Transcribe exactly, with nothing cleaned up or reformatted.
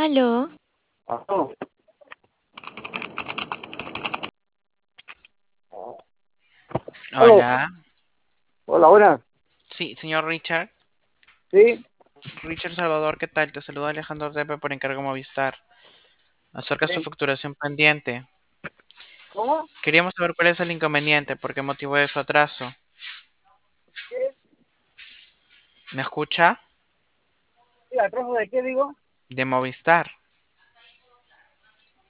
Aló, Aló. Aló. hola. Hola, buenas. Sí, señor Richard. Sí. Richard Salvador, ¿qué tal? Te saluda Alejandro Tepe por encargo Movistar. Acerca de su Sí. facturación pendiente. ¿Cómo? Queríamos saber cuál es el inconveniente, por qué motivo de su atraso. ¿Qué? ¿Me escucha? Sí, ¿atraso de qué digo? De Movistar.